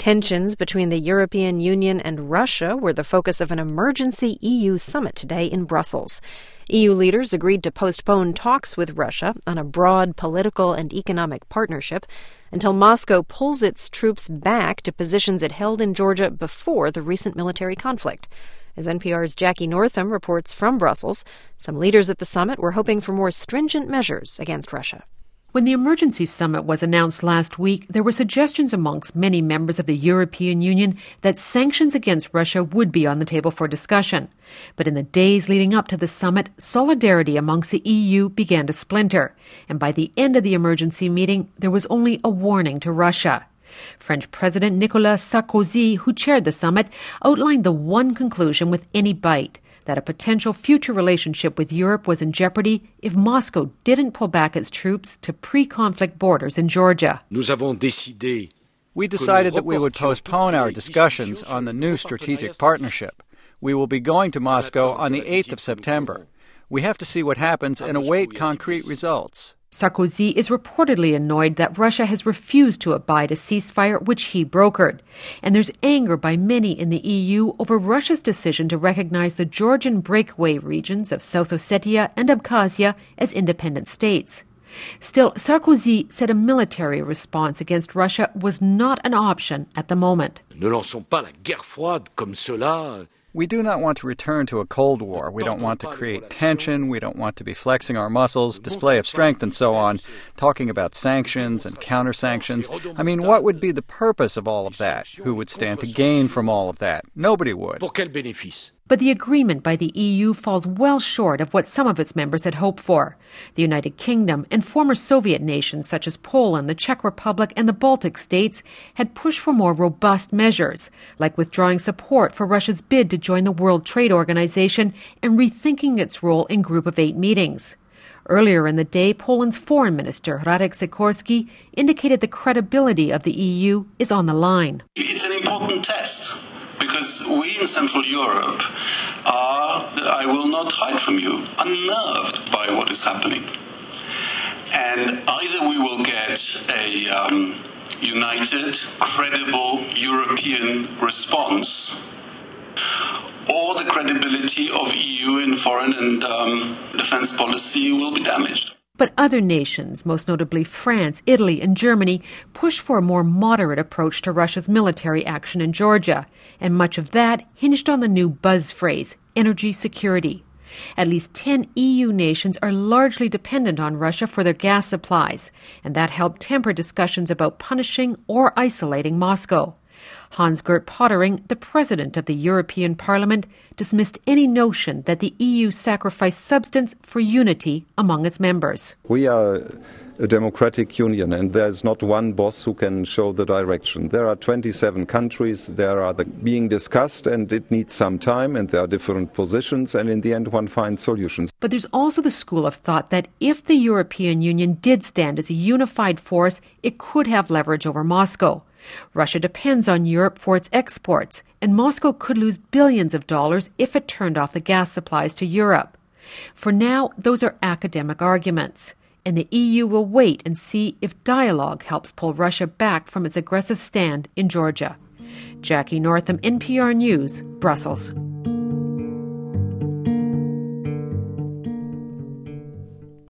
Tensions between the European Union and Russia were the focus of an emergency EU summit today in Brussels. EU leaders agreed to postpone talks with Russia on a broad political and economic partnership until Moscow pulls its troops back to positions it held in Georgia before the recent military conflict. As NPR's Jackie Northam reports from Brussels, some leaders at the summit were hoping for more stringent measures against Russia. When the emergency summit was announced last week, there were suggestions amongst many members of the European Union that sanctions against Russia would be on the table for discussion. But in the days leading up to the summit, solidarity amongst the EU began to splinter. And by the end of the emergency meeting, there was only a warning to Russia. French President Nicolas Sarkozy, who chaired the summit, outlined the one conclusion with any bite: that a potential future relationship with Europe was in jeopardy if Moscow didn't pull back its troops to pre-conflict borders in Georgia. We decided that we would postpone our discussions on the new strategic partnership. We will be going to Moscow on the 8th of September. We have to see what happens and await concrete results. Sarkozy is reportedly annoyed that Russia has refused to abide a ceasefire which he brokered. And there's anger by many in the EU over Russia's decision to recognize the Georgian breakaway regions of South Ossetia and Abkhazia as independent states. Still, Sarkozy said a military response against Russia was not an option at the moment. Ne lançons pas la guerre froide comme cela. We do not want to return to a Cold War. We don't want to create tension. We don't want to be flexing our muscles, display of strength, and so on, talking about sanctions and counter-sanctions. I mean, what would be the purpose of all of that? Who would stand to gain from all of that? Nobody would. Pour quel bénéfice? But the agreement by the EU falls well short of what some of its members had hoped for. The United Kingdom and former Soviet nations such as Poland, the Czech Republic, and the Baltic states had pushed for more robust measures, like withdrawing support for Russia's bid to join the World Trade Organization and rethinking its role in Group of 8 meetings. Earlier in the day, Poland's foreign minister, Radek Sikorski, indicated the credibility of the EU is on the line. It's an important test. Because we in Central Europe are, I will not hide from you, unnerved by what is happening. And either we will get a united, credible European response, or the credibility of EU in foreign and defense policy will be damaged. But other nations, most notably France, Italy, and Germany, push for a more moderate approach to Russia's military action in Georgia, and much of that hinged on the new buzz phrase, energy security. At least 10 EU nations are largely dependent on Russia for their gas supplies, and that helped temper discussions about punishing or isolating Moscow. Hans-Gert Pottering, the president of the European Parliament, dismissed any notion that the EU sacrificed substance for unity among its members. We are a democratic union, and there's not one boss who can show the direction. There are 27 countries, being discussed, and it needs some time, and there are different positions, and in the end one finds solutions. But there's also the school of thought that if the European Union did stand as a unified force, it could have leverage over Moscow. Russia depends on Europe for its exports, and Moscow could lose billions of dollars if it turned off the gas supplies to Europe. For now, those are academic arguments, and the EU will wait and see if dialogue helps pull Russia back from its aggressive stand in Georgia. Jackie Northam, NPR News, Brussels.